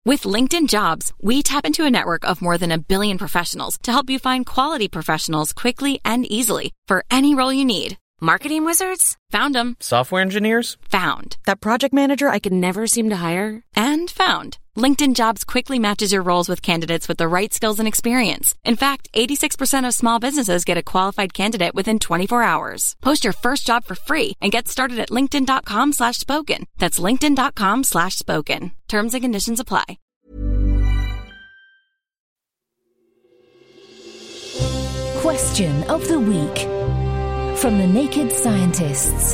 With LinkedIn Jobs, we tap into a network of more than 1 billion professionals to help you find quality professionals quickly and easily for any role you need. Marketing wizards? Found them. Software engineers? Found. That project manager I could never seem to hire? And found. LinkedIn Jobs quickly matches your roles with candidates with the right skills and experience. In fact, 86% of small businesses get a qualified candidate within 24 hours. Post your first job for free and get started at linkedin.com/spoken. That's linkedin.com/spoken. Terms and conditions apply. Question of the week from the Naked Scientists.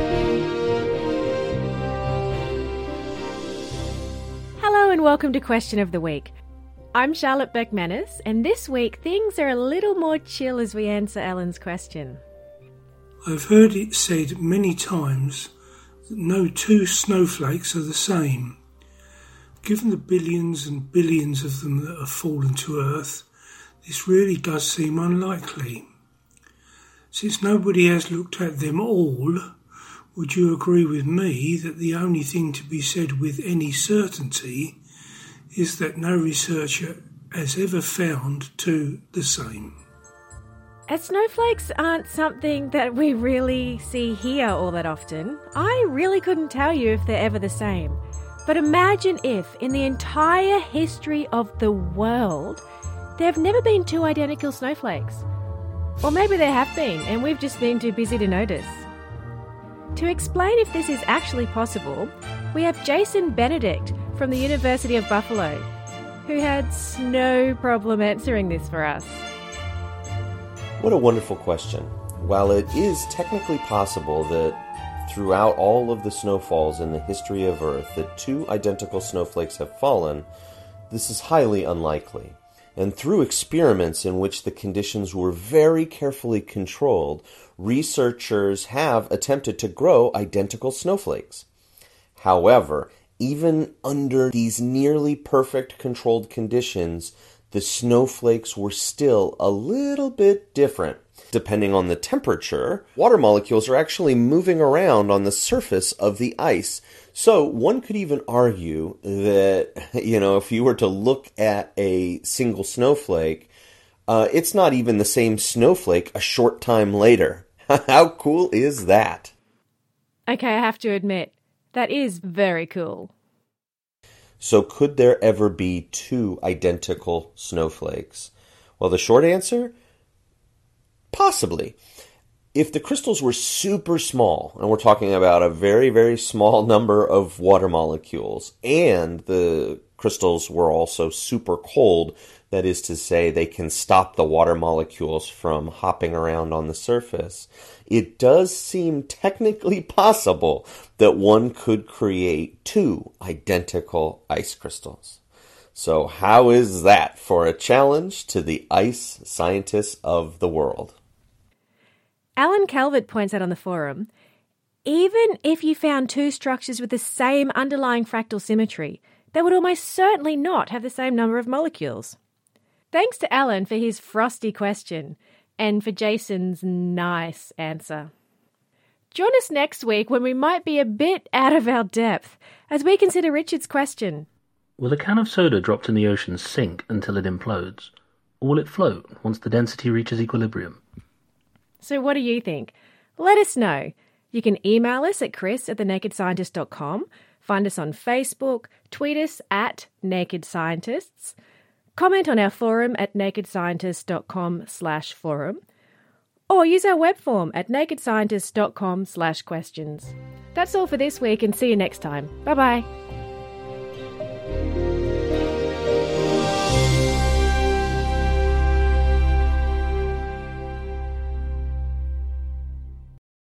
Hello and welcome to Question of the Week. I'm Charlotte Beck-Manus, and this week things are a little more chill as we answer Ellen's question. I've heard it said many times that no two snowflakes are the same. Given the billions and billions of them that have fallen to Earth, this really does seem unlikely. Since nobody has looked at them all, would you agree with me that the only thing to be said with any certainty is that no researcher has ever found two the same? As snowflakes aren't something that we really see here all that often, I really couldn't tell you if they're ever the same. But imagine if, in the entire history of the world, there have never been two identical snowflakes. Or maybe there have been, and we've just been too busy to notice. To explain if this is actually possible, we have Jason Benedict from the University of Buffalo, who had no problem answering this for us. What a wonderful question. While it is technically possible that throughout all of the snowfalls in the history of Earth that two identical snowflakes have fallen, this is highly unlikely. And through experiments in which the conditions were very carefully controlled, researchers have attempted to grow identical snowflakes. However, even under these nearly perfect controlled conditions, the snowflakes were still a little bit different. Depending on the temperature, water molecules are actually moving around on the surface of the ice. So one could even argue that, if you were to look at a single snowflake, it's not even the same snowflake a short time later. How cool is that? Okay, I have to admit, that is very cool. So could there ever be two identical snowflakes? Well, the short answer? Possibly. If the crystals were super small, and we're talking about a very, very small number of water molecules, and the crystals were also super cold, that is to say, they can stop the water molecules from hopping around on the surface, it does seem technically possible that one could create two identical ice crystals. So how is that for a challenge to the ice scientists of the world? Alan Calvert points out on the forum, even if you found two structures with the same underlying fractal symmetry, they would almost certainly not have the same number of molecules. Thanks to Alan for his frosty question, and for Jason's nice answer. Join us next week when we might be a bit out of our depth, as we consider Richard's question. Will a can of soda dropped in the ocean sink until it implodes? Or will it float once the density reaches equilibrium? So what do you think? Let us know. You can email us at chris@thenakedscientist.com, find us on Facebook, tweet us at Naked Scientists, comment on our forum at nakedscientist.com/forum, or use our web form at nakedscientist.com/questions. That's all for this week, and see you next time. Bye-bye.